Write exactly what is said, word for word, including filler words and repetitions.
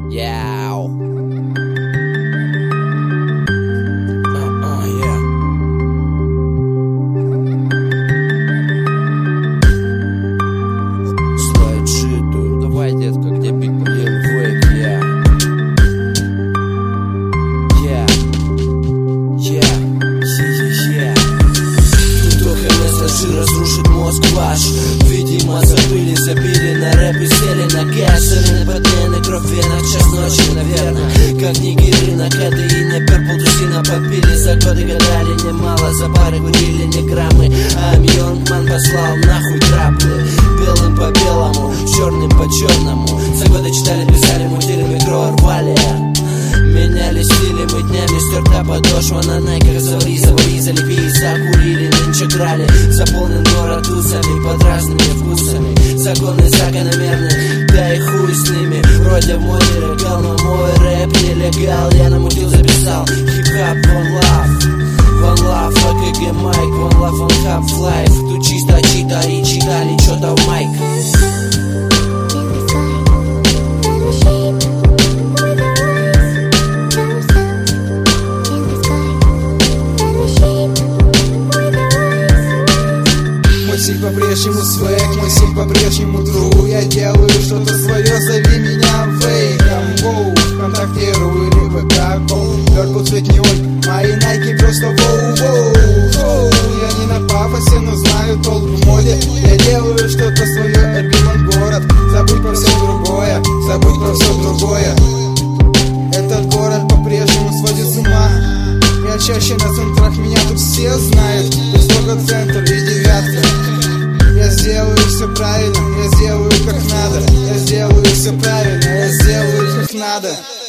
Яу. Давай, детка, где биг Lil Wayne, yeah. Yeah. Yeah. Yeah, yeah. Тут месседжи разрушит мозг ваш. Видимо, забыли, забили на рэп и сели на кэш. Сырые подмены, кровь в венах, час ночи, наверное. Как нигеры на кадеине, перпл тусина попили. За годы гадали немало, за пары курили не граммы. А Мьонкман послал нахуй траплы. Белым по белому, черным по черному. За годы читали, писали, мутили, микро рвали. Меняли стили мы днями, стерта подошва на найках. Завали, завали, залепи, закурили, нынче крали. Заполнен город тусами под разными вкусами. Законы закономерны, да и хуй с ними. Вроде в мой регал, но мой рэп нелегал. Я намутил, записал хип-хап, one love. One love, АКГ майк, one love, one half-life. Тут чисто читали, читали что-то в майк. По-прежнему свек, мой стиль по-прежнему true. Я делаю что-то свое, зови меня фейком. Воу, контактирую либо как Перпл цвет не ой, мои найки просто воу-воу. Воу, я не на пафосе, но знаю толк в моде. Я делаю что-то свое, Эрбимон город. Забудь про все другое, забудь про все другое. Этот город по-прежнему сводит с ума. Я чаще на центрах, меня тут все знают. Тут строго центр и девятка. Я сделаю все правильно, я сделаю как надо. Я сделаю все правильно, я сделаю как надо.